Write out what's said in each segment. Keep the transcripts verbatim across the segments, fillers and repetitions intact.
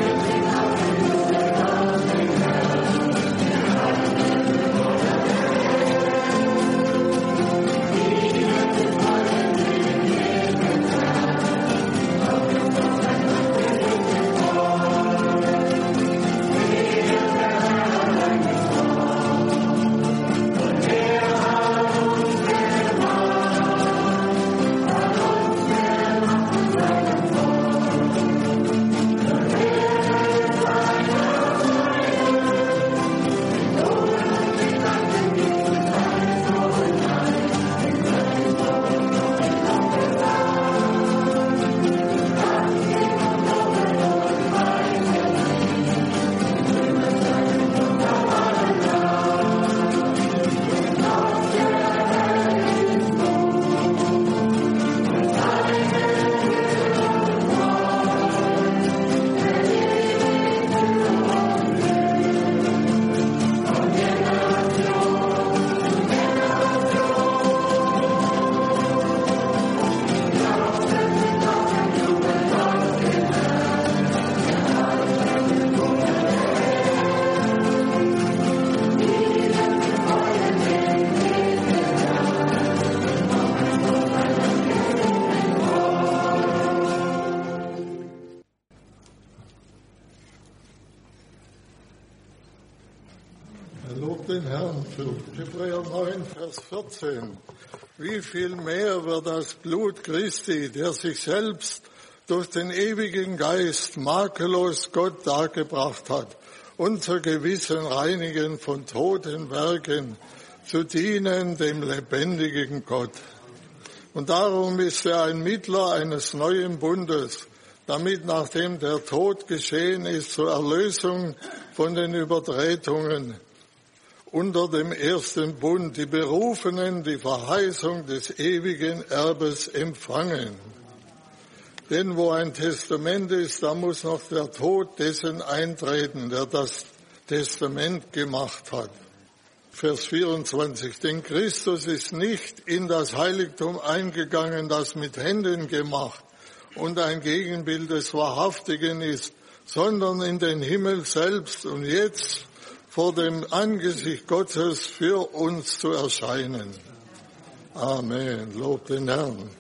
Den Herrn für Hebräer neun, Vers vierzehn. Wie viel mehr wird das Blut Christi, der sich selbst durch den ewigen Geist makellos Gott dargebracht hat, unser Gewissen reinigen von toten Werken, zu dienen dem lebendigen Gott. Und darum ist er ein Mittler eines neuen Bundes, damit nachdem der Tod geschehen ist, zur Erlösung von den Übertretungen unter dem ersten Bund die Berufenen die Verheißung des ewigen Erbes empfangen. Denn wo ein Testament ist, da muss noch der Tod dessen eintreten, der das Testament gemacht hat. Vers vierundzwanzig. Denn Christus ist nicht in das Heiligtum eingegangen, das mit Händen gemacht und ein Gegenbild des Wahrhaftigen ist, sondern in den Himmel selbst und jetzt vor dem Angesicht Gottes für uns zu erscheinen. Amen. Lob den Herrn.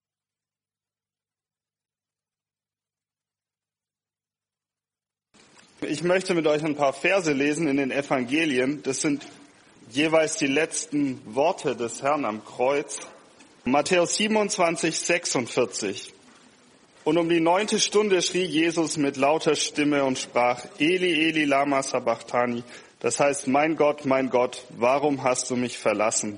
Ich möchte mit euch ein paar Verse lesen in den Evangelien. Das sind jeweils die letzten Worte des Herrn am Kreuz. Matthäus siebenundzwanzig, sechsundvierzig. Und um die neunte Stunde schrie Jesus mit lauter Stimme und sprach, Eli, Eli, lama sabachthani. Das heißt, mein Gott, mein Gott, warum hast du mich verlassen?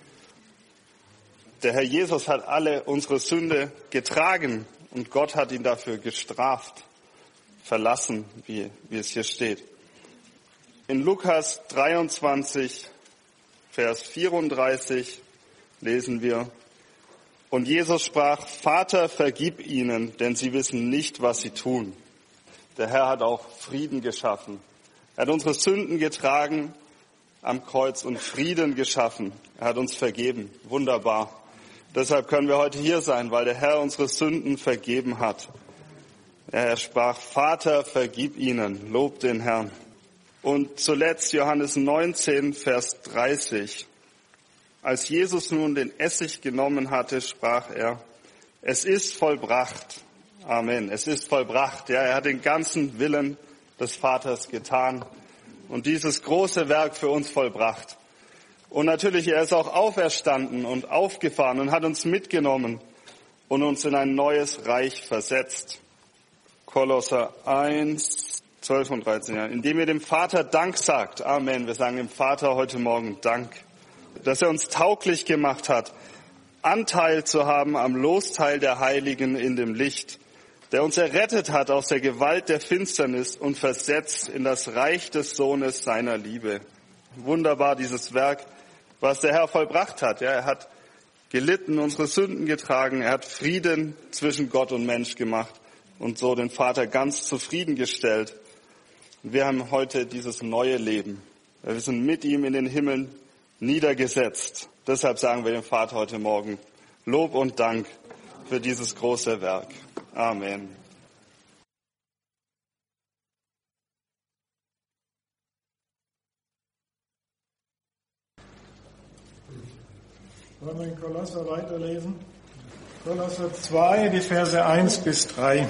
Der Herr Jesus hat alle unsere Sünde getragen und Gott hat ihn dafür gestraft, verlassen, wie, wie es hier steht. In Lukas dreiundzwanzig, Vers vierunddreißig lesen wir, und Jesus sprach, Vater, vergib ihnen, denn sie wissen nicht, was sie tun. Der Herr hat auch Frieden geschaffen. Er hat unsere Sünden getragen am Kreuz und Frieden geschaffen. Er hat uns vergeben. Wunderbar. Deshalb können wir heute hier sein, weil der Herr unsere Sünden vergeben hat. Er sprach, Vater, vergib ihnen. Lob den Herrn. Und zuletzt Johannes neunzehn, Vers dreißig. Als Jesus nun den Essig genommen hatte, sprach er, es ist vollbracht. Amen. Es ist vollbracht. Ja, er hat den ganzen Willen des Vaters getan und dieses große Werk für uns vollbracht. Und natürlich, er ist auch auferstanden und aufgefahren und hat uns mitgenommen und uns in ein neues Reich versetzt. Kolosser eins, zwölf und dreizehn. Ja. Indem ihr dem Vater Dank sagt. Amen. Wir sagen dem Vater heute Morgen Dank, dass er uns tauglich gemacht hat, Anteil zu haben am Losteil der Heiligen in dem Licht, der uns errettet hat aus der Gewalt der Finsternis und versetzt in das Reich des Sohnes seiner Liebe. Wunderbar dieses Werk, was der Herr vollbracht hat. Ja, er hat gelitten, unsere Sünden getragen, er hat Frieden zwischen Gott und Mensch gemacht und so den Vater ganz zufriedengestellt. Wir haben heute dieses neue Leben. Wir sind mit ihm in den Himmeln niedergesetzt. Deshalb sagen wir dem Vater heute Morgen Lob und Dank für dieses große Werk. Amen. Wollen wir in Kolosser weiterlesen? Kolosser zwei, die Verse eins bis drei.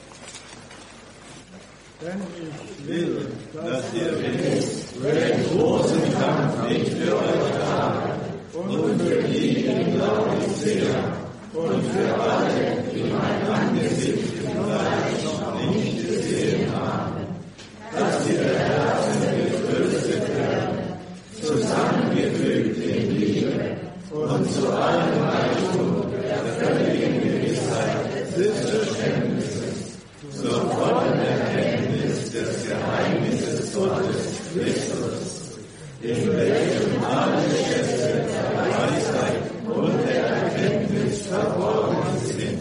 Denn ich will, dass ihr wisst, welchen großen Kampf ich für euch habe und für die in Laodicea und für alle, die mein Angesicht im Fleisch noch nicht gesehen haben, dass ihre Herzen getröstet werden, zusammengefügt in Liebe und zu allem Reichtum der völligen Gewissheit des Verständnisses, zur vollen Erkenntnis des Geheimnisses Gottes Christus, in welchem alle Schätze der Weisheit und der Erkenntnis verborgen sind.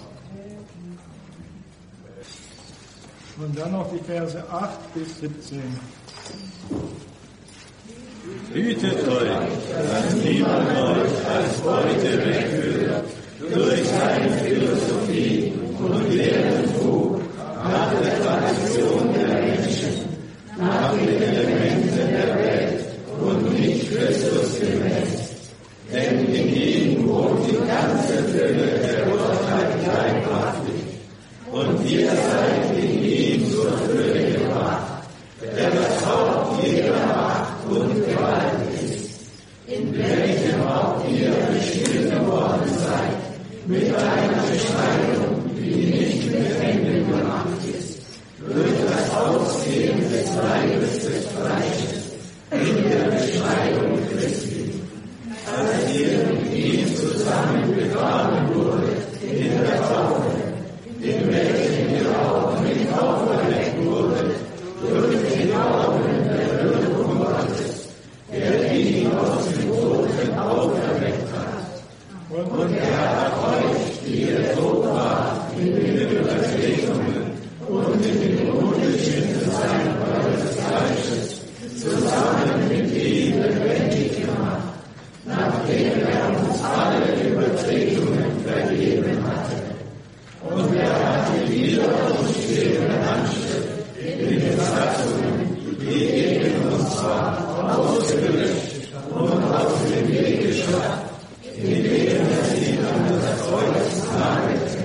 Und dann noch die Verse acht bis siebzehn. Hütet euch, dass niemand euch als Beute wegführt, durch seine Philosophie und leeren Fug, nach der Tradition der Menschen, nach den Elementen der Welt und nicht Christus gemäß. Denn in ihm wohnt die ganze Fülle der Gottheit leibhaftig. Und ihr seid in ihm zur Fülle gebracht, der das Haupt jeder Macht und Gewalt ist, in welchem auch ihr bestimmt geworden seid, mit einer Beschneidung, die nicht mit Händen gemacht ist, durch das Ausgehen des Leibes des Fleisches, in der Beschneidung Christi, als ihr mit ihm zusammen begraben wurdet in der Taufe, in welchem ihr auch mit auferweckt wurdet, durch den Glauben der Wirkung Gottes, der ihn aus den Toten auferweckt hat. Und er hat euch, die ihr tot wart, in den Übertretungen und in den Unbeschnittensein eures Fleisches, zusammen mit ihm lebendig gemacht, nachdem er uns alle Übertretungen vergeben hatte. Und er hat die wider uns stehende Handschrift in den Satzungen, die gegen uns war, ausgelöscht und aus dem Weg geschafft, indem er sie an das Kreuz nagete.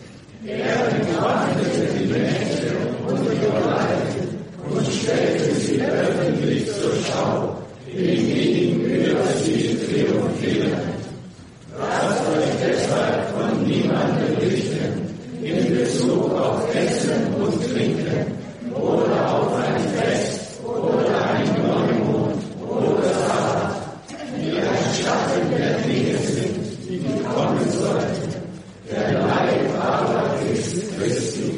Er entwaffnete die Mächte und die Gewalten und stellte sie öffentlich zur Schau, in ihm über sie triumphieren. Lasst euch deshalb von niemandem richten, in Bezug auf Essen und Trinken, oder auf ein Fest, oder ein Neumond, oder Sabbat, die ein Schatten der Dinge sind, die kommen sollten. Der Leib aber ist Christi.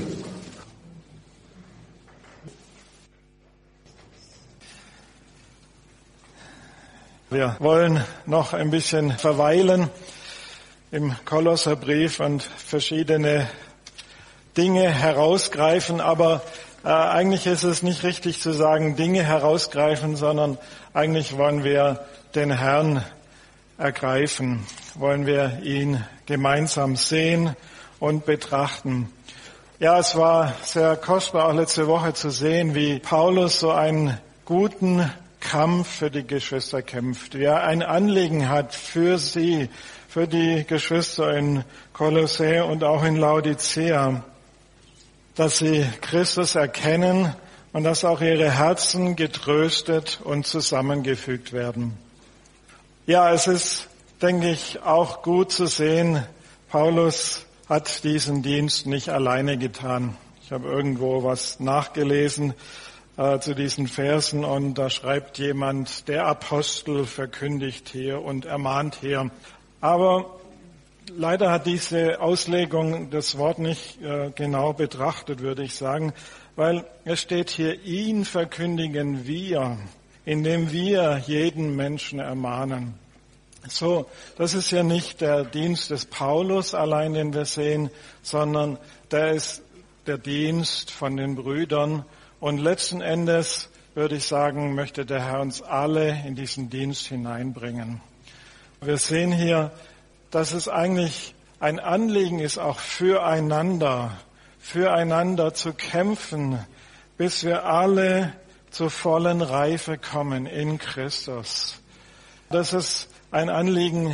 Wir wollen noch ein bisschen verweilen im Kolosserbrief und verschiedene Dinge herausgreifen, aber äh, eigentlich ist es nicht richtig zu sagen, Dinge herausgreifen, sondern eigentlich wollen wir den Herrn ergreifen, wollen wir ihn gemeinsam sehen und betrachten. Ja, es war sehr kostbar auch letzte Woche zu sehen, wie Paulus so einen guten Kampf für die Geschwister kämpft, wie er ein Anliegen hat für sie, für die Geschwister in Kolossä und auch in Laodicea, dass sie Christus erkennen und dass auch ihre Herzen getröstet und zusammengefügt werden. Ja, es ist, denke ich, auch gut zu sehen, Paulus hat diesen Dienst nicht alleine getan. Ich habe irgendwo was nachgelesen äh, zu diesen Versen und da schreibt jemand, der Apostel verkündigt hier und ermahnt hier. Aber leider hat diese Auslegung das Wort nicht äh, genau betrachtet, würde ich sagen, weil es steht hier, ihn verkündigen wir, indem wir jeden Menschen ermahnen. So, das ist ja nicht der Dienst des Paulus allein, den wir sehen, sondern der ist der Dienst von den Brüdern. Und letzten Endes, würde ich sagen, möchte der Herr uns alle in diesen Dienst hineinbringen. Wir sehen hier, dass es eigentlich ein Anliegen ist, auch füreinander, füreinander zu kämpfen, bis wir alle zur vollen Reife kommen in Christus. Das ist ein Anliegen,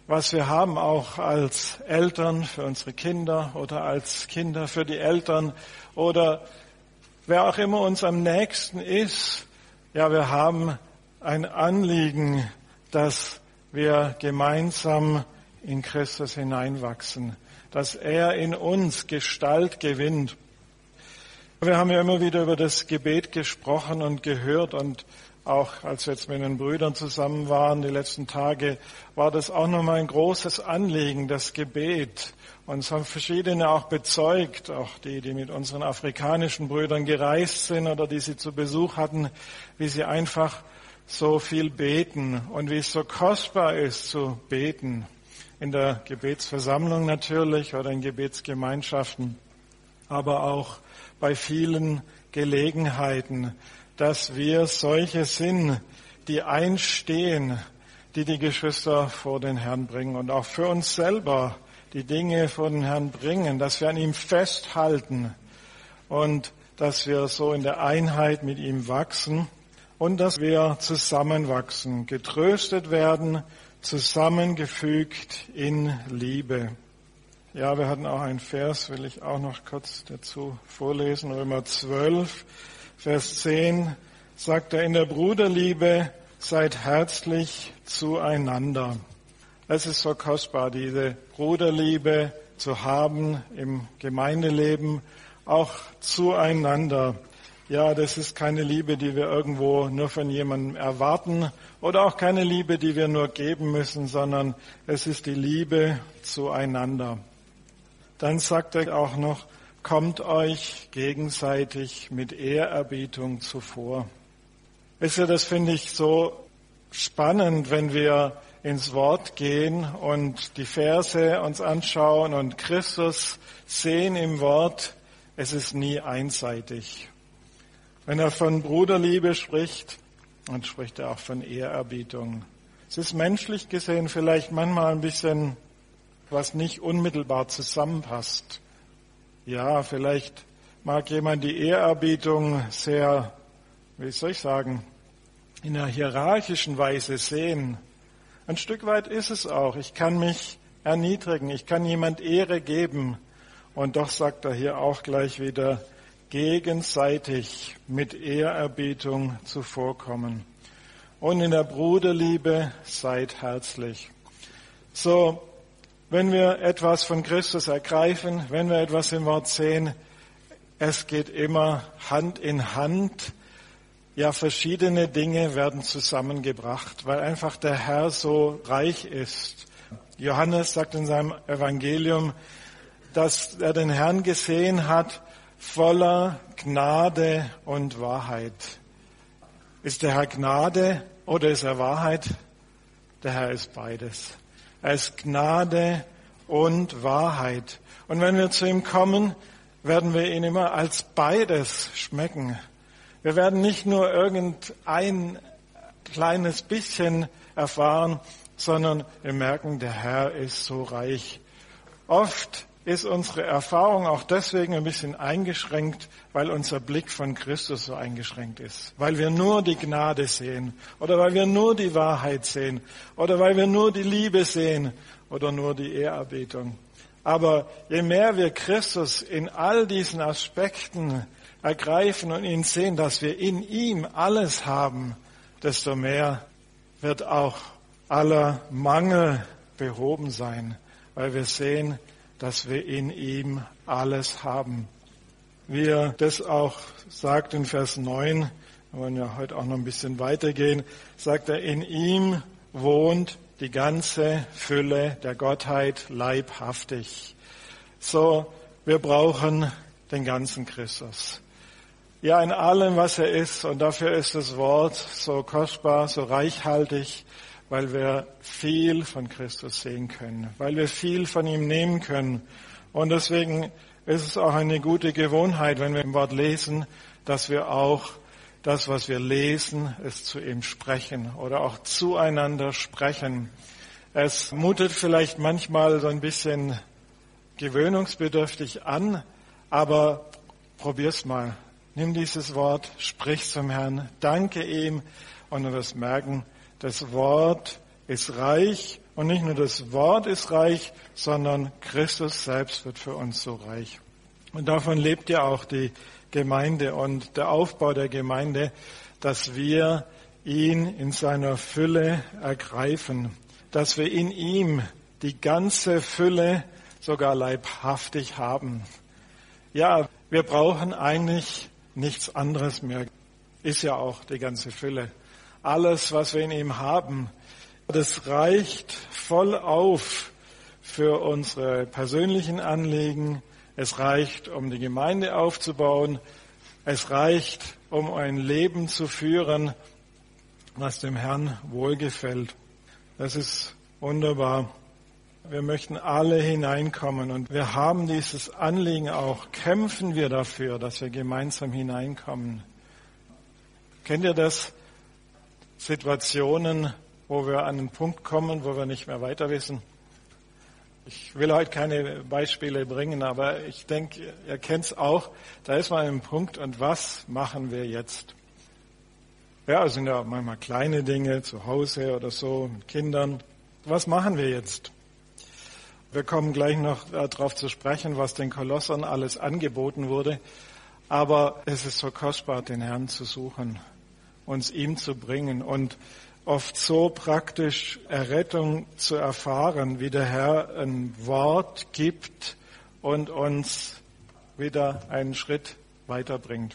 was wir haben, auch als Eltern für unsere Kinder oder als Kinder für die Eltern oder wer auch immer uns am nächsten ist. Ja, wir haben ein Anliegen, dass wir gemeinsam in Christus hineinwachsen, dass er in uns Gestalt gewinnt. Wir haben ja immer wieder über das Gebet gesprochen und gehört und auch als wir jetzt mit den Brüdern zusammen waren, die letzten Tage, war das auch nochmal ein großes Anliegen, das Gebet. Und es haben verschiedene auch bezeugt, auch die, die mit unseren afrikanischen Brüdern gereist sind oder die sie zu Besuch hatten, wie sie einfach so viel beten und wie es so kostbar ist zu beten. In der Gebetsversammlung natürlich oder in Gebetsgemeinschaften, aber auch bei vielen Gelegenheiten, dass wir solche sind, die einstehen, die die Geschwister vor den Herrn bringen und auch für uns selber die Dinge vor den Herrn bringen, dass wir an ihm festhalten und dass wir so in der Einheit mit ihm wachsen und dass wir zusammenwachsen, getröstet werden, zusammengefügt in Liebe. Ja, wir hatten auch einen Vers, will ich auch noch kurz dazu vorlesen, Römer zwölf. Vers zehn sagt er, in der Bruderliebe seid herzlich zueinander. Es ist so kostbar, diese Bruderliebe zu haben im Gemeindeleben, auch zueinander. Ja, das ist keine Liebe, die wir irgendwo nur von jemandem erwarten oder auch keine Liebe, die wir nur geben müssen, sondern es ist die Liebe zueinander. Dann sagt er auch noch, kommt euch gegenseitig mit Ehrerbietung zuvor. Ist ja, das finde ich so spannend, wenn wir ins Wort gehen und die Verse uns anschauen und Christus sehen im Wort, es ist nie einseitig. Wenn er von Bruderliebe spricht, dann spricht er auch von Ehrerbietung. Es ist menschlich gesehen vielleicht manchmal ein bisschen, was nicht unmittelbar zusammenpasst. Ja, vielleicht mag jemand die Ehrerbietung sehr, wie soll ich sagen, in einer hierarchischen Weise sehen. Ein Stück weit ist es auch. Ich kann mich erniedrigen, ich kann jemand Ehre geben. Und doch sagt er hier auch gleich wieder, gegenseitig mit Ehrerbietung zuvorkommen. Und in der Bruderliebe seid herzlich. So, wenn wir etwas von Christus ergreifen, wenn wir etwas im Wort sehen, es geht immer Hand in Hand. Ja, verschiedene Dinge werden zusammengebracht, weil einfach der Herr so reich ist. Johannes sagt in seinem Evangelium, dass er den Herrn gesehen hat, voller Gnade und Wahrheit. Ist der Herr Gnade oder ist er Wahrheit? Der Herr ist beides. Er ist Gnade und Wahrheit. Und wenn wir zu ihm kommen, werden wir ihn immer als beides schmecken. Wir werden nicht nur irgendein kleines bisschen erfahren, sondern wir merken, der Herr ist so reich. Oft ist unsere Erfahrung auch deswegen ein bisschen eingeschränkt, weil unser Blick von Christus so eingeschränkt ist. Weil wir nur die Gnade sehen oder weil wir nur die Wahrheit sehen oder weil wir nur die Liebe sehen oder nur die Ehrerbietung. Aber je mehr wir Christus in all diesen Aspekten ergreifen und ihn sehen, dass wir in ihm alles haben, desto mehr wird auch aller Mangel behoben sein, weil wir sehen, dass wir in ihm alles haben. Wie er das auch sagt in Vers neun, wir wollen ja heute auch noch ein bisschen weitergehen, sagt er, in ihm wohnt die ganze Fülle der Gottheit leibhaftig. So, wir brauchen den ganzen Christus. Ja, in allem, was er ist, und dafür ist das Wort so kostbar, so reichhaltig, weil wir viel von Christus sehen können, weil wir viel von ihm nehmen können. Und deswegen ist es auch eine gute Gewohnheit, wenn wir im Wort lesen, dass wir auch das, was wir lesen, es zu ihm sprechen oder auch zueinander sprechen. Es mutet vielleicht manchmal so ein bisschen gewöhnungsbedürftig an, aber probier's mal. Nimm dieses Wort, sprich zum Herrn, danke ihm und du wirst merken, das Wort ist reich Und nicht nur das Wort ist reich, sondern Christus selbst wird für uns so reich. Und davon lebt ja auch die Gemeinde und der Aufbau der Gemeinde, dass wir ihn in seiner Fülle ergreifen, dass wir in ihm die ganze Fülle sogar leibhaftig haben. Ja, wir brauchen eigentlich nichts anderes mehr. Ist ja auch die ganze Fülle. Alles, was wir in ihm haben, das reicht voll auf für unsere persönlichen Anliegen. Es reicht, um die Gemeinde aufzubauen. Es reicht, um ein Leben zu führen, was dem Herrn wohlgefällt. Das ist wunderbar. Wir möchten alle hineinkommen und wir haben dieses Anliegen auch. Kämpfen wir dafür, dass wir gemeinsam hineinkommen. Kennt ihr das? Situationen, wo wir an einen Punkt kommen, wo wir nicht mehr weiter wissen. Ich will heute keine Beispiele bringen, aber ich denke, ihr kennt es auch. Da ist man an einem Punkt und was machen wir jetzt? Ja, es sind ja manchmal kleine Dinge zu Hause oder so mit Kindern. Was machen wir jetzt? Wir kommen gleich noch darauf zu sprechen, was den Kolossern alles angeboten wurde. Aber es ist so kostbar, den Herrn zu suchen, uns ihm zu bringen und oft so praktisch Errettung zu erfahren, wie der Herr ein Wort gibt und uns wieder einen Schritt weiterbringt.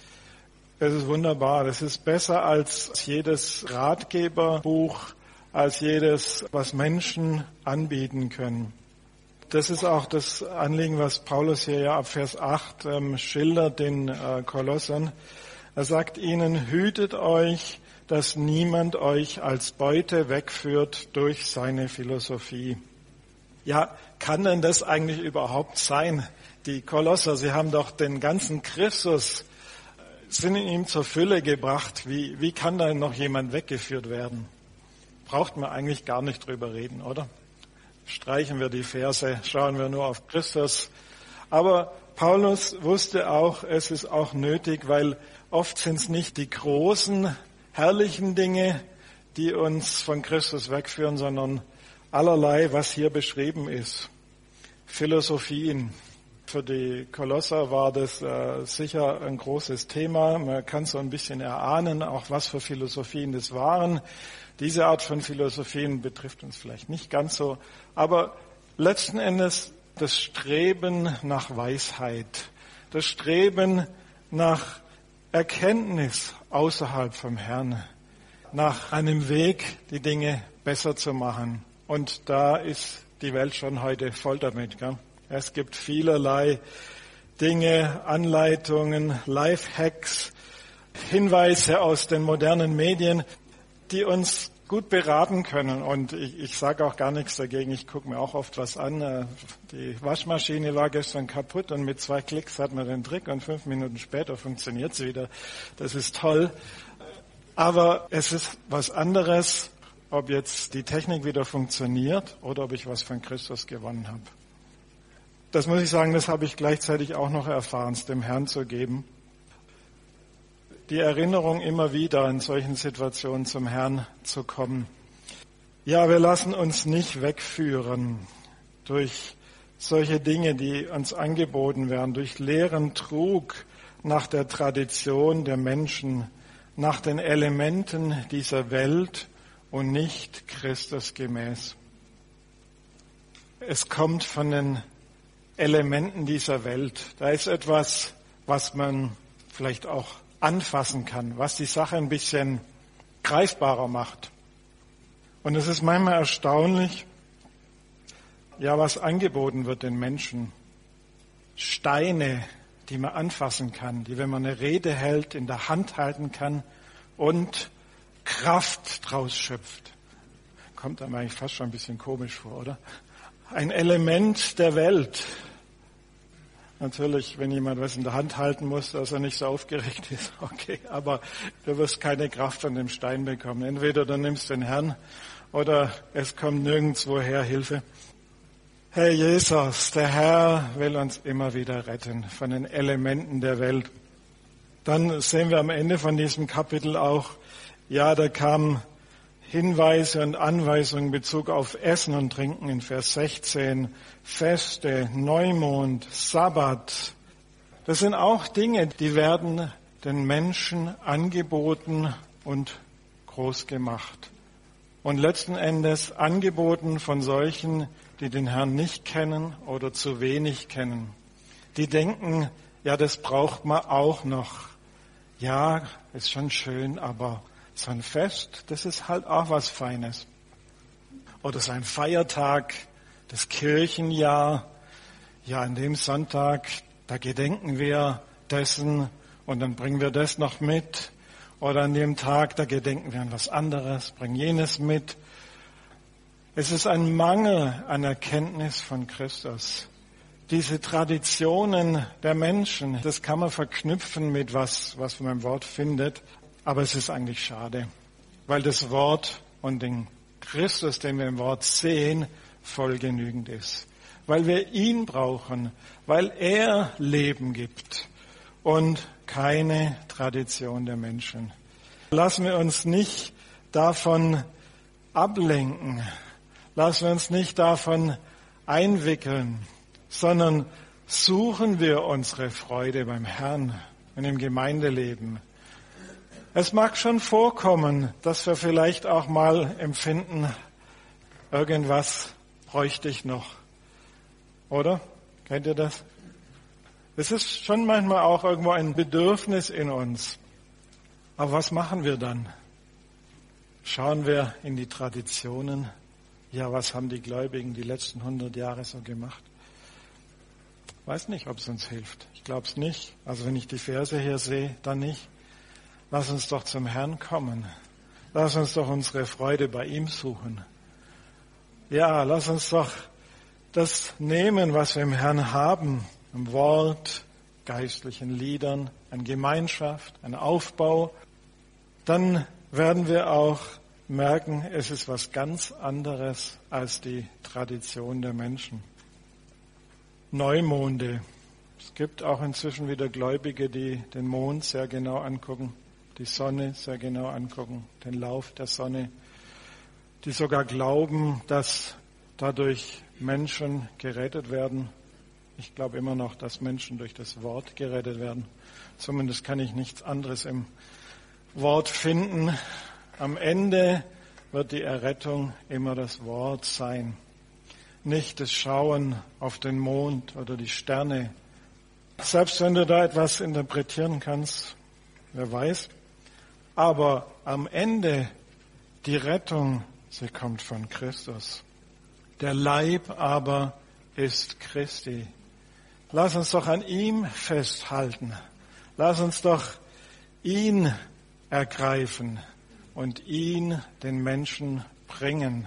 Es ist wunderbar. Das ist besser als jedes Ratgeberbuch, als jedes, was Menschen anbieten können. Das ist auch das Anliegen, was Paulus hier ja ab Vers acht ähm, schildert den äh, Kolossern. Er sagt ihnen, hütet euch, dass niemand euch als Beute wegführt durch seine Philosophie. Ja, kann denn das eigentlich überhaupt sein? Die Kolosser, sie haben doch den ganzen Christus, sind in ihm zur Fülle gebracht. Wie, wie kann da noch jemand weggeführt werden? Braucht man eigentlich gar nicht drüber reden, oder? Streichen wir die Verse, schauen wir nur auf Christus. Aber Paulus wusste auch, es ist auch nötig, weil oft sind es nicht die großen, herrlichen Dinge, die uns von Christus wegführen, sondern allerlei, was hier beschrieben ist. Philosophien. Für die Kolosser war das äh, sicher ein großes Thema. Man kann so ein bisschen erahnen, auch was für Philosophien das waren. Diese Art von Philosophien betrifft uns vielleicht nicht ganz so. Aber letzten Endes das Streben nach Weisheit, das Streben nach Erkenntnis außerhalb vom Herrn, nach einem Weg, die Dinge besser zu machen. Und da ist die Welt schon heute voll damit. Gell? Es gibt vielerlei Dinge, Anleitungen, Lifehacks, Hinweise aus den modernen Medien, die uns gut beraten können. Und ich, ich sage auch gar nichts dagegen. Ich gucke mir auch oft was an. Die Waschmaschine war gestern kaputt und mit zwei Klicks hat man den Trick und fünf Minuten später funktioniert sie wieder. Das ist toll. Aber es ist was anderes, ob jetzt die Technik wieder funktioniert oder ob ich was von Christus gewonnen habe. Das muss ich sagen, das habe ich gleichzeitig auch noch erfahren, es dem Herrn zu geben. Die Erinnerung immer wieder in solchen Situationen zum Herrn zu kommen. Ja, wir lassen uns nicht wegführen durch solche Dinge, die uns angeboten werden, durch leeren Trug nach der Tradition der Menschen, nach den Elementen dieser Welt und nicht Christus gemäß. Es kommt von den Elementen dieser Welt. Da ist etwas, was man vielleicht auch anfassen kann, was die Sache ein bisschen greifbarer macht. Und es ist manchmal erstaunlich, ja, was angeboten wird den Menschen. Steine, die man anfassen kann, die, wenn man eine Rede hält, in der Hand halten kann und Kraft draus schöpft. Kommt einem eigentlich fast schon ein bisschen komisch vor, oder? Ein Element der Welt. Natürlich, wenn jemand was in der Hand halten muss, dass er nicht so aufgeregt ist, okay, aber du wirst keine Kraft von dem Stein bekommen. Entweder du nimmst den Herrn oder es kommt nirgendwoher Hilfe. Herr Jesus, der Herr will uns immer wieder retten von den Elementen der Welt. Dann sehen wir am Ende von diesem Kapitel auch, ja, da kam Hinweise und Anweisungen in Bezug auf Essen und Trinken in Vers sechzehn, Feste, Neumond, Sabbat. Das sind auch Dinge, die werden den Menschen angeboten und groß gemacht. Und letzten Endes angeboten von solchen, die den Herrn nicht kennen oder zu wenig kennen. Die denken, ja, das braucht man auch noch. Ja, ist schon schön, aber so ein Fest, das ist halt auch was Feines. Oder so ein Feiertag, das Kirchenjahr. Ja, an dem Sonntag, da gedenken wir dessen und dann bringen wir das noch mit. Oder an dem Tag, da gedenken wir an was anderes, bringen jenes mit. Es ist ein Mangel an Erkenntnis von Christus. Diese Traditionen der Menschen, das kann man verknüpfen mit was, was man im Wort findet. Aber es ist eigentlich schade, weil das Wort und den Christus, den wir im Wort sehen, voll genügend ist. Weil wir ihn brauchen, weil er Leben gibt und keine Tradition der Menschen. Lassen wir uns nicht davon ablenken, lassen wir uns nicht davon einwickeln, sondern suchen wir unsere Freude beim Herrn und im Gemeindeleben. Es mag schon vorkommen, dass wir vielleicht auch mal empfinden, irgendwas bräuchte ich noch. Oder? Kennt ihr das? Es ist schon manchmal auch irgendwo ein Bedürfnis in uns. Aber was machen wir dann? Schauen wir in die Traditionen. Ja, was haben die Gläubigen die letzten hundert Jahre so gemacht? Weiß nicht, ob es uns hilft. Ich glaube es nicht. Also wenn ich die Verse hier sehe, dann nicht. Lass uns doch zum Herrn kommen. Lass uns doch unsere Freude bei ihm suchen. Ja, lass uns doch das nehmen, was wir im Herrn haben. Im Wort, geistlichen Liedern, an Gemeinschaft, an Aufbau. Dann werden wir auch merken, es ist was ganz anderes als die Tradition der Menschen. Neumonde. Es gibt auch inzwischen wieder Gläubige, die den Mond sehr genau angucken, die Sonne sehr genau angucken, den Lauf der Sonne, die sogar glauben, dass dadurch Menschen gerettet werden. Ich glaube immer noch, dass Menschen durch das Wort gerettet werden. Zumindest kann ich nichts anderes im Wort finden. Am Ende wird die Errettung immer das Wort sein. Nicht das Schauen auf den Mond oder die Sterne. Selbst wenn du da etwas interpretieren kannst, wer weiß. Aber am Ende die Rettung, sie kommt von Christus. Der Leib aber ist Christi. Lass uns doch an ihm festhalten. Lass uns doch ihn ergreifen und ihn den Menschen bringen.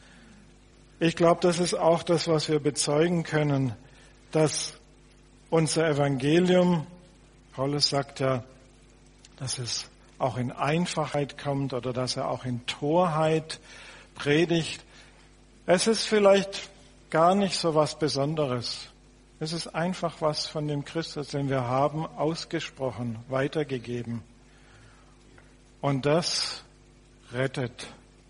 Ich glaube, das ist auch das, was wir bezeugen können, dass unser Evangelium, Paulus sagt ja, dass es auch in Einfachheit kommt oder dass er auch in Torheit predigt. Es ist vielleicht gar nicht so was Besonderes. Es ist einfach was von dem Christus, den wir haben, ausgesprochen, weitergegeben. Und das rettet.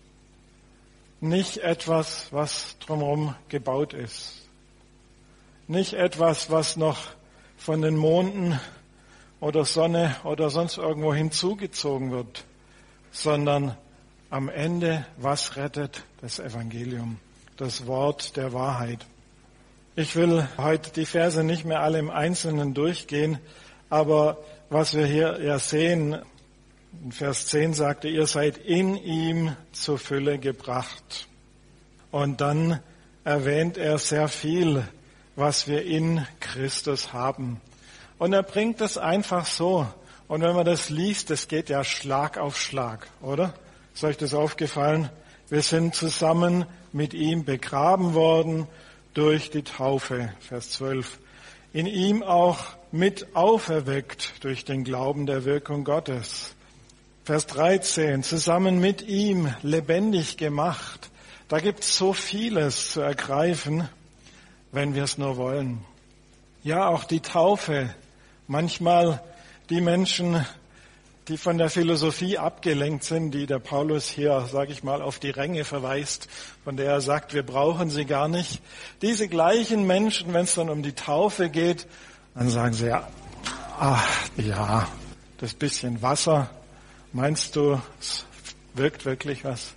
Nicht etwas, was drumherum gebaut ist. Nicht etwas, was noch von den Monden oder Sonne oder sonst irgendwo hinzugezogen wird, sondern am Ende, was rettet? Das Evangelium, das Wort der Wahrheit. Ich will heute die Verse nicht mehr alle im Einzelnen durchgehen, aber was wir hier ja sehen, in Vers zehn sagte, ihr seid in ihm zur Fülle gebracht. Und dann erwähnt er sehr viel, was wir in Christus haben. Und er bringt das einfach so. Und wenn man das liest, das geht ja Schlag auf Schlag, oder? Ist euch das aufgefallen? Wir sind zusammen mit ihm begraben worden durch die Taufe, Vers zwölf. In ihm auch mit auferweckt durch den Glauben der Wirkung Gottes. Vers dreizehn, zusammen mit ihm lebendig gemacht. Da gibt es so vieles zu ergreifen, wenn wir es nur wollen. Ja, auch die Taufe. Manchmal die Menschen, die von der Philosophie abgelenkt sind, die der Paulus hier, sage ich mal, auf die Ränge verweist, von der er sagt, wir brauchen sie gar nicht. Diese gleichen Menschen, wenn es dann um die Taufe geht, dann sagen sie, ja, ach, ja, das bisschen Wasser, meinst du, es wirkt wirklich was?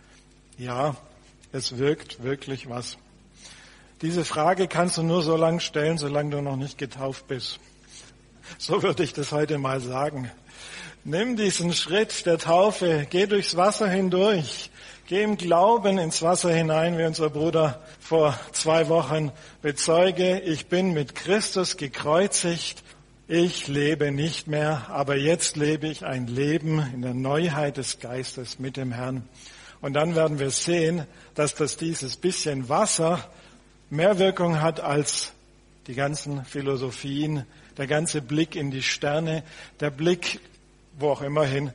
Ja, es wirkt wirklich was. Diese Frage kannst du nur so lange stellen, solange du noch nicht getauft bist. So würde ich das heute mal sagen. Nimm diesen Schritt der Taufe, geh durchs Wasser hindurch, geh im Glauben ins Wasser hinein, wie unser Bruder vor zwei Wochen bezeuge, ich bin mit Christus gekreuzigt, ich lebe nicht mehr, aber jetzt lebe ich ein Leben in der Neuheit des Geistes mit dem Herrn. Und dann werden wir sehen, dass das dieses bisschen Wasser mehr Wirkung hat als die ganzen Philosophien, der ganze Blick in die Sterne, der Blick wo auch immer hin.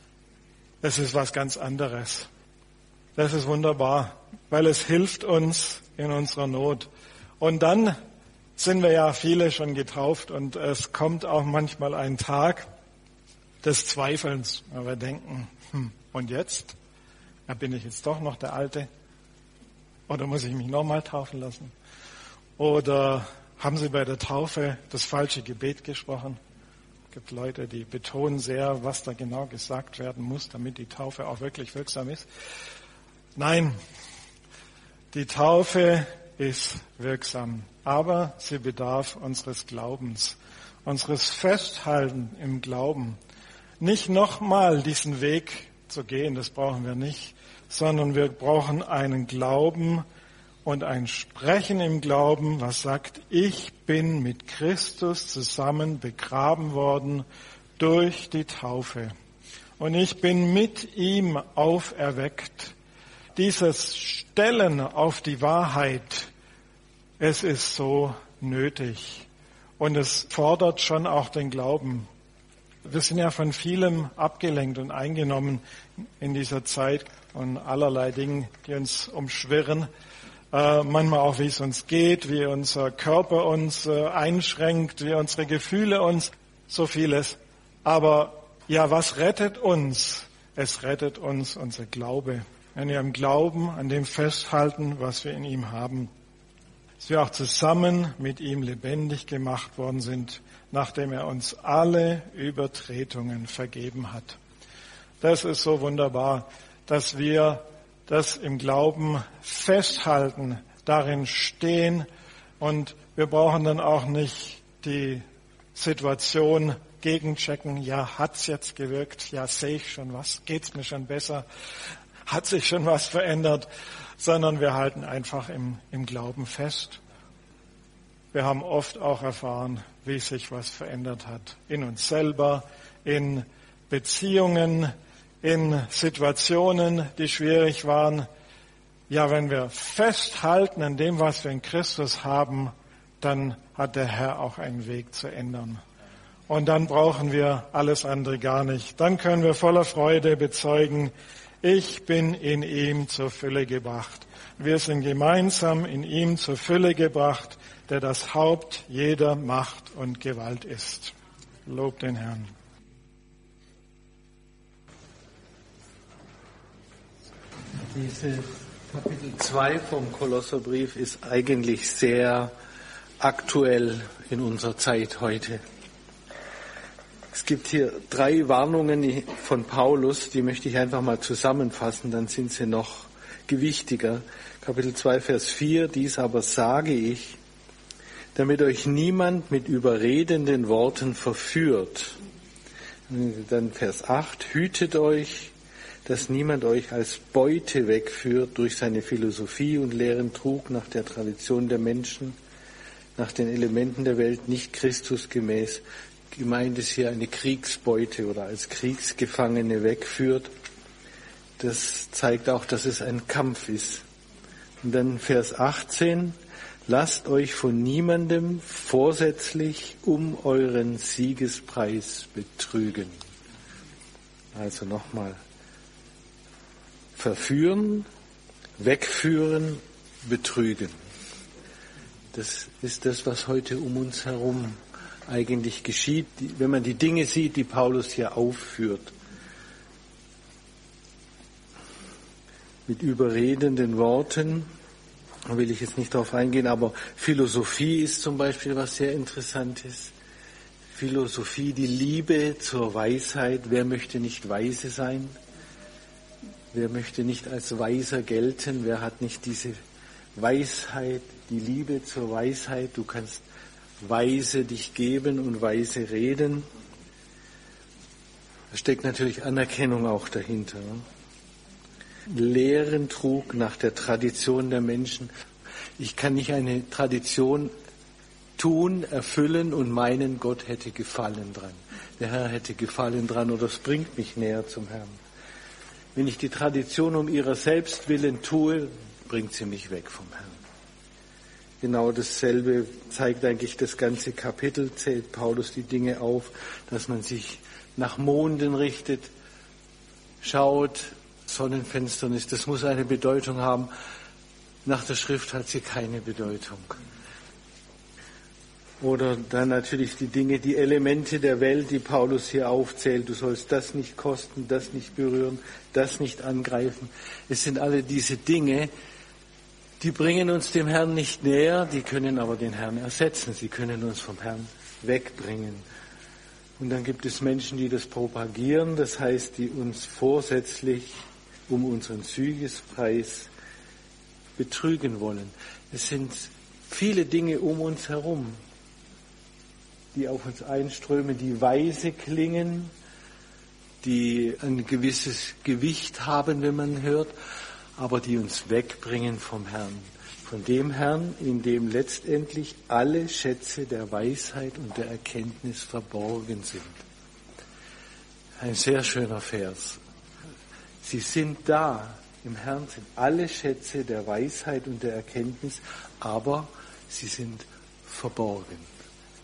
Das ist was ganz anderes. Das ist wunderbar, weil es hilft uns in unserer Not. Und dann sind wir ja viele schon getauft und es kommt auch manchmal ein Tag des Zweifelns, weil wir denken, hm, und jetzt? Ja, bin ich jetzt doch noch der Alte? Oder muss ich mich nochmal taufen lassen? Oder haben Sie bei der Taufe das falsche Gebet gesprochen? Es gibt Leute, die betonen sehr, was da genau gesagt werden muss, damit die Taufe auch wirklich wirksam ist. Nein, die Taufe ist wirksam, aber sie bedarf unseres Glaubens, unseres Festhalten im Glauben. Nicht nochmal diesen Weg zu gehen, das brauchen wir nicht, sondern wir brauchen einen Glauben und ein Sprechen im Glauben, was sagt, ich bin mit Christus zusammen begraben worden durch die Taufe. Und ich bin mit ihm auferweckt. Dieses Stellen auf die Wahrheit, es ist so nötig. Und es fordert schon auch den Glauben. Wir sind ja von vielem abgelenkt und eingenommen in dieser Zeit und allerlei Dinge, die uns umschwirren. Äh, manchmal auch, wie es uns geht, wie unser Körper uns äh, einschränkt, wie unsere Gefühle uns, so vieles. Aber ja, was rettet uns? Es rettet uns unser Glaube. Wenn wir im Glauben an dem festhalten, was wir in ihm haben. Dass wir auch zusammen mit ihm lebendig gemacht worden sind, nachdem er uns alle Übertretungen vergeben hat. Das ist so wunderbar, dass wir das im Glauben festhalten, darin stehen und wir brauchen dann auch nicht die Situation gegenchecken. Ja, hat's jetzt gewirkt? Ja, sehe ich schon was? Geht's mir schon besser? Hat sich schon was verändert? Sondern wir halten einfach im, im Glauben fest. Wir haben oft auch erfahren, wie sich was verändert hat. In uns selber, in Beziehungen, in Situationen, die schwierig waren. Ja, wenn wir festhalten an dem, was wir in Christus haben, dann hat der Herr auch einen Weg zu ändern. Und dann brauchen wir alles andere gar nicht. Dann können wir voller Freude bezeugen, ich bin in ihm zur Fülle gebracht. Wir sind gemeinsam in ihm zur Fülle gebracht, der das Haupt jeder Macht und Gewalt ist. Lob den Herrn. Diese Kapitel zwei vom Kolosserbrief ist eigentlich sehr aktuell in unserer Zeit heute. Es gibt hier drei Warnungen von Paulus, die möchte ich einfach mal zusammenfassen, dann sind sie noch gewichtiger. Kapitel zwei, Vers vier, dies aber sage ich, damit euch niemand mit überredenden Worten verführt. Dann Vers acht, hütet euch, dass niemand euch als Beute wegführt durch seine Philosophie und leeren Trug nach der Tradition der Menschen, nach den Elementen der Welt, nicht Christus gemäß. Gemeint ist hier eine Kriegsbeute oder als Kriegsgefangene wegführt. Das zeigt auch, dass es ein Kampf ist. Und dann Vers achtzehn, lasst euch von niemandem vorsätzlich um euren Siegespreis betrügen. Also nochmal. Verführen, wegführen, betrügen. Das ist das, was heute um uns herum eigentlich geschieht, wenn man die Dinge sieht, die Paulus hier aufführt. Mit überredenden Worten, da will ich jetzt nicht darauf eingehen, aber Philosophie ist zum Beispiel was sehr Interessantes. Philosophie, die Liebe zur Weisheit. Wer möchte nicht weise sein? Wer möchte nicht als Weiser gelten? Wer hat nicht diese Weisheit, die Liebe zur Weisheit? Du kannst weise dich geben und weise reden. Da steckt natürlich Anerkennung auch dahinter. Lehren trug nach der Tradition der Menschen. Ich kann nicht eine Tradition tun, erfüllen und meinen, Gott hätte Gefallen dran. Der Herr hätte Gefallen dran oder es bringt mich näher zum Herrn. Wenn ich die Tradition um ihrer selbst willen tue, bringt sie mich weg vom Herrn. Genau dasselbe zeigt eigentlich das ganze Kapitel, zählt Paulus die Dinge auf, dass man sich nach Monden richtet, schaut, Sonnenfinsternis, das muss eine Bedeutung haben. Nach der Schrift hat sie keine Bedeutung. Oder dann natürlich die Dinge, die Elemente der Welt, die Paulus hier aufzählt. Du sollst das nicht kosten, das nicht berühren, das nicht angreifen. Es sind alle diese Dinge, die bringen uns dem Herrn nicht näher, die können aber den Herrn ersetzen. Sie können uns vom Herrn wegbringen. Und dann gibt es Menschen, die das propagieren, das heißt, die uns vorsätzlich um unseren Siegespreis betrügen wollen. Es sind viele Dinge um uns herum, die auf uns einströmen, die weise klingen, die ein gewisses Gewicht haben, wenn man hört, aber die uns wegbringen vom Herrn. Von dem Herrn, in dem letztendlich alle Schätze der Weisheit und der Erkenntnis verborgen sind. Ein sehr schöner Vers. Sie sind da. Im Herrn sind alle Schätze der Weisheit und der Erkenntnis, aber sie sind verborgen.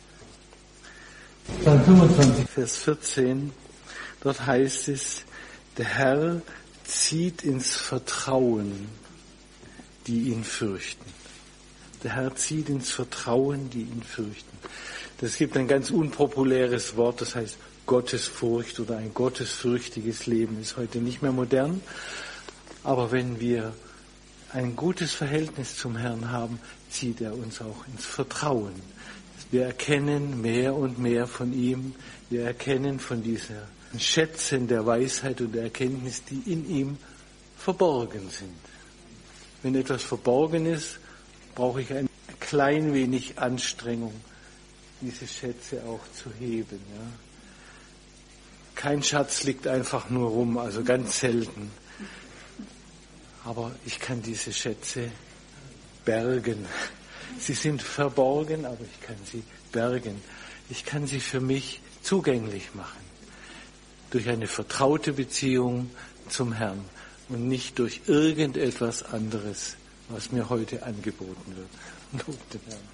Psalm fünfundzwanzig, Vers vierzehn, dort heißt es, der Herr zieht ins Vertrauen, die ihn fürchten. Der Herr zieht ins Vertrauen, die ihn fürchten. Das gibt ein ganz unpopuläres Wort, das heißt Gottesfurcht oder ein gottesfürchtiges Leben, ist heute nicht mehr modern. Aber wenn wir ein gutes Verhältnis zum Herrn haben, zieht er uns auch ins Vertrauen. Wir erkennen mehr und mehr von ihm. Wir erkennen von dieser Schätzen der Weisheit und der Erkenntnis, die in ihm verborgen sind. Wenn etwas verborgen ist, brauche ich ein klein wenig Anstrengung, diese Schätze auch zu heben. Ja. Kein Schatz liegt einfach nur rum, also ganz selten. Aber ich kann diese Schätze bergen. Sie sind verborgen, aber ich kann sie bergen. Ich kann sie für mich zugänglich machen. Durch eine vertraute Beziehung zum Herrn und nicht durch irgendetwas anderes, was mir heute angeboten wird. Lob den Herrn.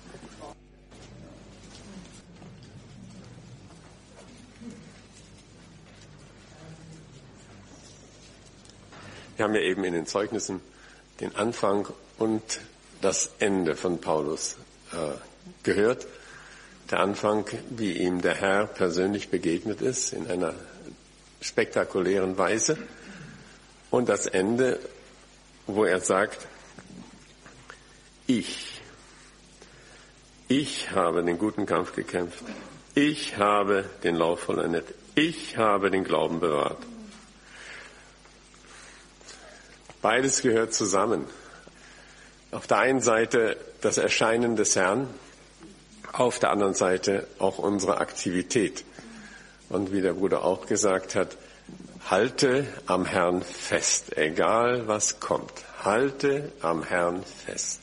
Wir haben ja eben in den Zeugnissen den Anfang und das Ende von Paulus äh, gehört. Der Anfang, wie ihm der Herr persönlich begegnet ist, in einer spektakulären Weise. Und das Ende, wo er sagt, ich, ich habe den guten Kampf gekämpft. Ich habe den Lauf vollendet. Ich habe den Glauben bewahrt. Beides gehört zusammen. Auf der einen Seite das Erscheinen des Herrn, auf der anderen Seite auch unsere Aktivität. Und wie der Bruder auch gesagt hat, halte am Herrn fest, egal was kommt. Halte am Herrn fest.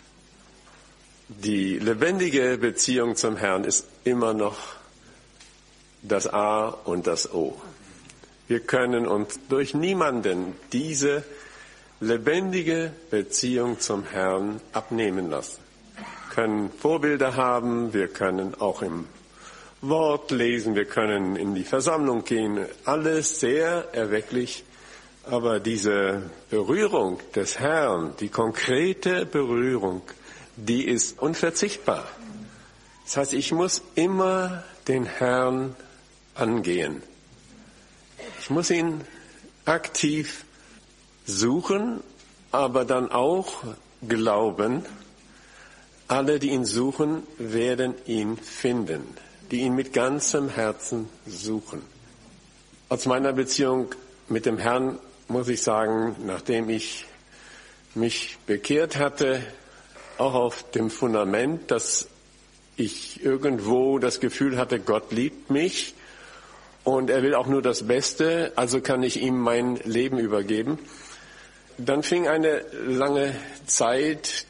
Die lebendige Beziehung zum Herrn ist immer noch das A und das O. Wir können uns durch niemanden diese lebendige Beziehung zum Herrn abnehmen lassen. Wir können Vorbilder haben, wir können auch im Wort lesen, wir können in die Versammlung gehen, alles sehr erwecklich, aber diese Berührung des Herrn, die konkrete Berührung, die ist unverzichtbar. Das heißt, ich muss immer den Herrn angehen. Ich muss ihn aktiv suchen, aber dann auch glauben, alle, die ihn suchen, werden ihn finden, die ihn mit ganzem Herzen suchen. Aus meiner Beziehung mit dem Herrn muss ich sagen, nachdem ich mich bekehrt hatte, auch auf dem Fundament, dass ich irgendwo das Gefühl hatte, Gott liebt mich und er will auch nur das Beste, also kann ich ihm mein Leben übergeben. Dann fing eine lange Zeit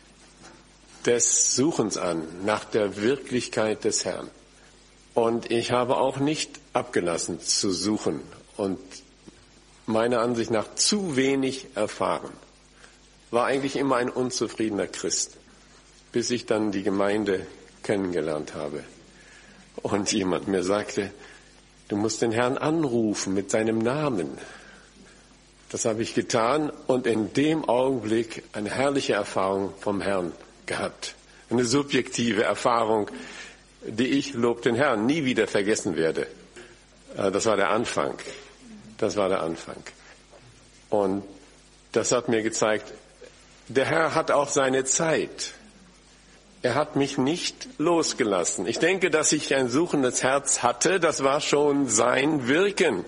des Suchens an, nach der Wirklichkeit des Herrn. Und ich habe auch nicht abgelassen zu suchen und meiner Ansicht nach zu wenig erfahren. War eigentlich immer ein unzufriedener Christ, bis ich dann die Gemeinde kennengelernt habe. Und jemand mir sagte, du musst den Herrn anrufen mit seinem Namen. Das habe ich getan und in dem Augenblick eine herrliche Erfahrung vom Herrn gehabt. Eine subjektive Erfahrung, die ich, Lob den Herrn, nie wieder vergessen werde. Das war der Anfang. Das war der Anfang. Und das hat mir gezeigt, der Herr hat auch seine Zeit. Er hat mich nicht losgelassen. Ich denke, dass ich ein suchendes Herz hatte, das war schon sein Wirken.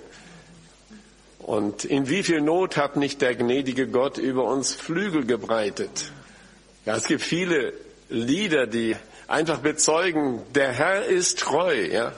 Und in wie viel Not hat nicht der gnädige Gott über uns Flügel gebreitet? Ja, es gibt viele Lieder, die einfach bezeugen, der Herr ist treu, ja.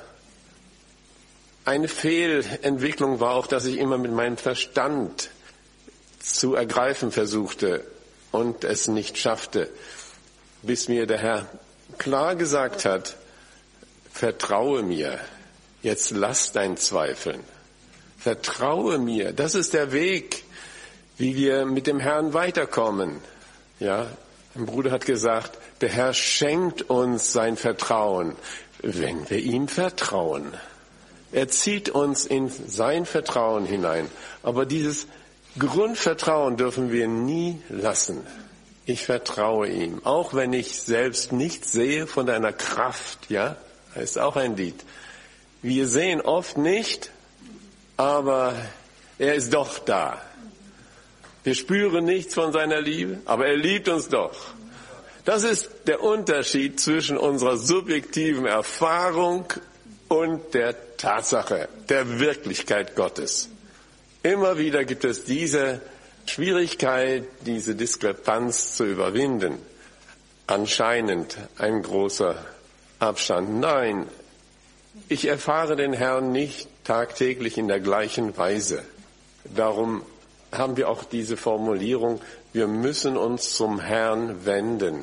Eine Fehlentwicklung war auch, dass ich immer mit meinem Verstand zu ergreifen versuchte und es nicht schaffte, bis mir der Herr klar gesagt hat, vertraue mir, jetzt lass dein Zweifeln. Vertraue mir, das ist der Weg, wie wir mit dem Herrn weiterkommen. Ja, ein Bruder hat gesagt, der Herr schenkt uns sein Vertrauen, wenn wir ihm vertrauen. Er zieht uns in sein Vertrauen hinein. Aber dieses Grundvertrauen dürfen wir nie lassen. Ich vertraue ihm, auch wenn ich selbst nicht sehe von deiner Kraft. Ja, das ist auch ein Lied. Wir sehen oft nicht, aber er ist doch da. Wir spüren nichts von seiner Liebe, aber er liebt uns doch. Das ist der Unterschied zwischen unserer subjektiven Erfahrung und der Tatsache, der Wirklichkeit Gottes. Immer wieder gibt es diese Schwierigkeit, diese Diskrepanz zu überwinden. Anscheinend ein großer Abstand. Nein, ich erfahre den Herrn nicht tagtäglich in der gleichen Weise. Darum haben wir auch diese Formulierung, wir müssen uns zum Herrn wenden.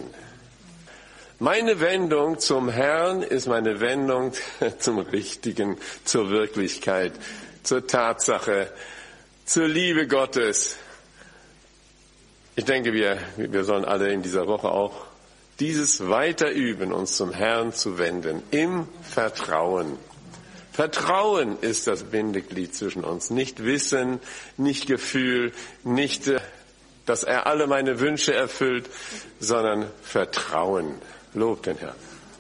Meine Wendung zum Herrn ist meine Wendung zum Richtigen, zur Wirklichkeit, zur Tatsache, zur Liebe Gottes. Ich denke, wir, wir sollen alle in dieser Woche auch dieses weiter üben, uns zum Herrn zu wenden, im Vertrauen. Vertrauen ist das Bindeglied zwischen uns. Nicht Wissen, nicht Gefühl, nicht, dass er alle meine Wünsche erfüllt, sondern Vertrauen. Lob den Herrn.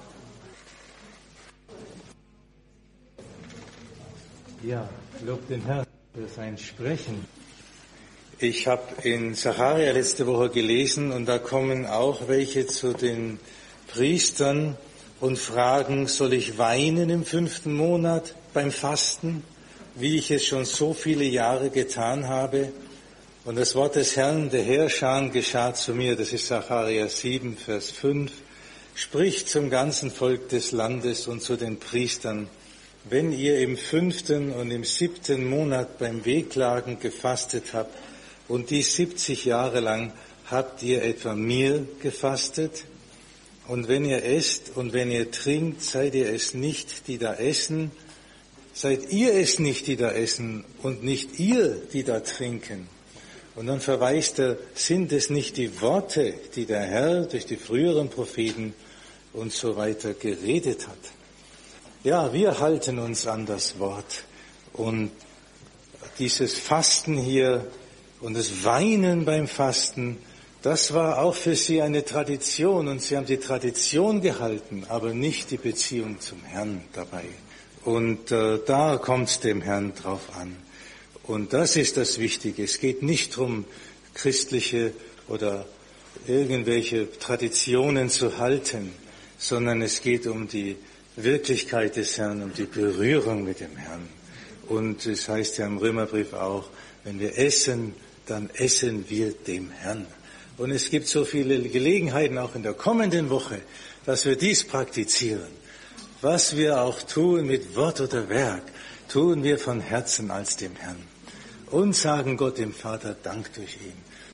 Ja, lob den Herrn für sein Sprechen. Ich habe in Sacharja letzte Woche gelesen und da kommen auch welche zu den Priestern und fragen, soll ich weinen im fünften Monat beim Fasten, wie ich es schon so viele Jahre getan habe? Und das Wort des Herrn, der Heerscharen, geschah zu mir, das ist Sacharja sieben, Vers fünf, spricht zum ganzen Volk des Landes und zu den Priestern, wenn ihr im fünften und im siebten Monat beim Wehklagen gefastet habt und dies siebzig Jahre lang, habt ihr etwa mir gefastet? Und wenn ihr esst und wenn ihr trinkt, seid ihr es nicht, die da essen, seid ihr es nicht, die da essen und nicht ihr, die da trinken. Und dann verweist er, sind es nicht die Worte, die der Herr durch die früheren Propheten und so weiter geredet hat. Ja, wir halten uns an das Wort. Und dieses Fasten hier und das Weinen beim Fasten, Das war auch für sie eine Tradition und sie haben die Tradition gehalten, aber nicht die Beziehung zum Herrn dabei. Und äh, da kommt es dem Herrn drauf an. Und das ist das Wichtige. Es geht nicht darum, christliche oder irgendwelche Traditionen zu halten, sondern es geht um die Wirklichkeit des Herrn, um die Berührung mit dem Herrn. Und es heißt ja im Römerbrief auch, wenn wir essen, dann essen wir dem Herrn. Und es gibt so viele Gelegenheiten auch in der kommenden Woche, dass wir dies praktizieren. Was wir auch tun mit Wort oder Werk, tun wir von Herzen als dem Herrn. Und sagen Gott dem Vater Dank durch ihn.